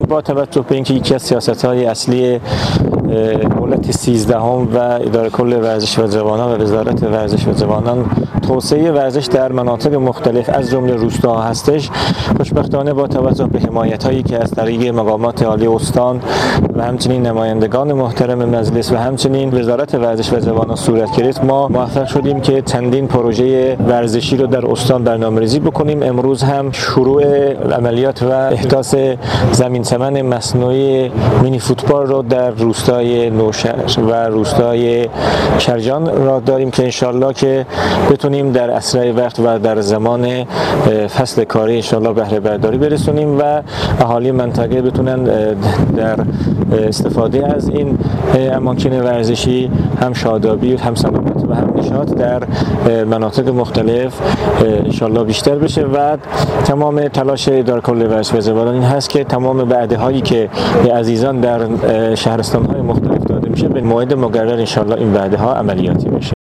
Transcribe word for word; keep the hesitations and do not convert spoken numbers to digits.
با توجه به اینکه یکی از سیاست‌های اصلی دولت سیزدهم و اداره کل ورزش و جوانان و وزارت ورزش و جوانان توسعه ورزش در مناطق مختلف از جمله روستاها هستش، خوشبختانه با توجه به حمایت‌هایی که از طریق مقامات عالی استان و همچنین نمایندگان محترم مجلس و همچنین وزارت ورزش و جوانان صورت گرفت، ما موفق شدیم که چندین پروژه ورزشی رو در استان برنامه‌ریزی بکنیم. امروز هم شروع عملیات و احداث زمین چمن مصنوعی مینی فوتبال رو در روستای نوشهر و روستای شرجان را داریم که انشالله که بتونیم در اسرع وقت و در زمان فصل کاری انشالله بهره برداری برسونیم و اهالی منطقه بتونن در استفاده از این اماکن ورزشی هم شادابی هم سلامت و هم نشاط در مناطق مختلف انشالله بیشتر بشه. و تمام تلاش اداره کل ورزش و جوانان این هست که تمام وعده هایی که به عزیزان در شهرستان های مختلف داده میشه به موعد مقرر انشالله این وعده ها عملیاتی بشه.